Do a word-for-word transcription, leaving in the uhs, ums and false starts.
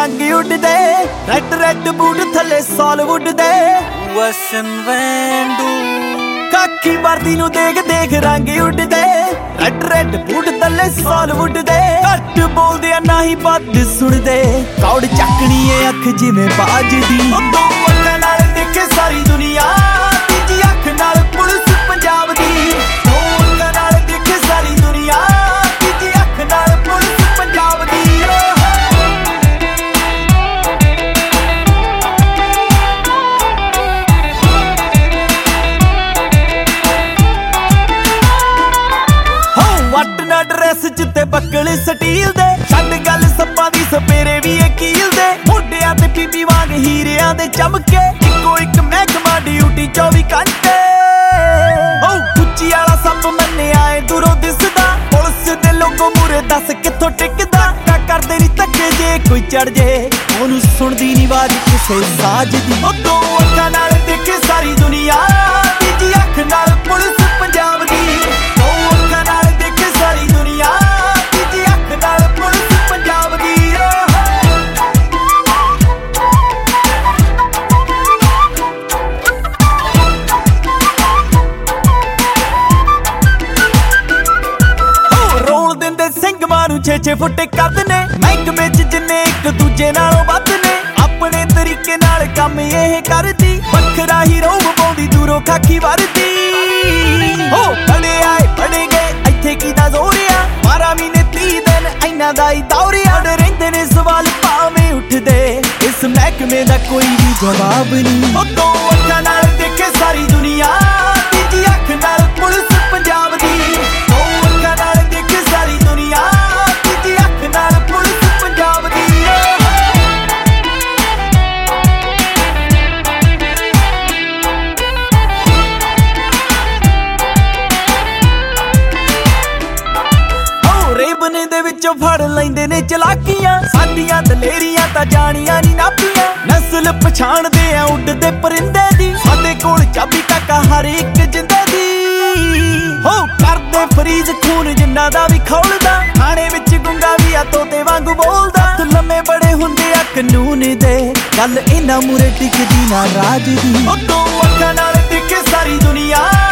रंग उड़दे red red boot थले सॉलीवुड दे वसन वैंडू काकी वर्दी नू देख देख रंग उड़दे रेड रेड बूट थले सॉलीवुड दे घट बोलदे ना ही बात सुनदे कौड़ चकनी है अख जिवें बाज दी दो अखां नाल देखे सारी दुनिया तीजी अख नाल पुलिस पंजाब दी दो अखां नाल देखे सारी दुनिया तीजी अख नाल पुलिस पंजाब दी वट ना ड्रेस जिते बकल स्टील दे छड्ड गल सप्पां दी सपेरे भी कील दे मुंडियां ते बीबी वांग हीरियां दे चमके इक्को इक महकमा ड्यूटी चौबी घंटे ओ कुच्ची वाला सप मन्ने आए दूरों दिसदा पुलिस दे लोगों मूरे दस कित्थों टिकदा का करदे नी धक्के जे कोई चढ़ जे ओनू सुणदी नी आवाज किसे साज दी ओ दो अखां नाल देखे सारी दुनिया तीजी अख नाल पुलिस पंजाब दी दो अखां नाल देखे सारी दुनिया तीजी अख नाल पुलिस पंजाब दी रोल दिंदे सिंह मानू छे छे फुट कद ने महकमे च जिन्ने एक दूजे नालों वध ने अपने तरीके नाल काम ये करदी वखरा ही रोब पाउंदी दूरों खाकी वरदी हो बड़े आए बड़े गए इत्थे कीदा जोरिया बारह महीने तीह दिन इन्हां दा ही दौरिया रहिंदे ने सवाल भावें उठदे इस महकमे दा कोई भी जवाब नहीं ओ दो अखां नाल देखे सारी दुनिया तीजी अख नाल पुलिस पंजाब दी दो अखां नाल देखे सारी दुनिया तीजी अख नाल पुलिस पंजाब दी रेबने दे विचों फड़ लैंदे ने चलाकियां साडियां दलेरियां तां जानियां नी नापियां नस्ल पछाणदे आ उड़दे परिंदे दी साडे कोल चाबी काका हर एक जिंदे दी हो करदे फरीज खून जिन्ना दा भी खौलदा थाणे विच गुंगा भी आ तोते वांगू बोलदा लम्मे बड़े हुंदे आ कानून दे गल इन्हां मूरे टिकदी ना राज दी ओ दो अखां नाल देखे सारी दुनिया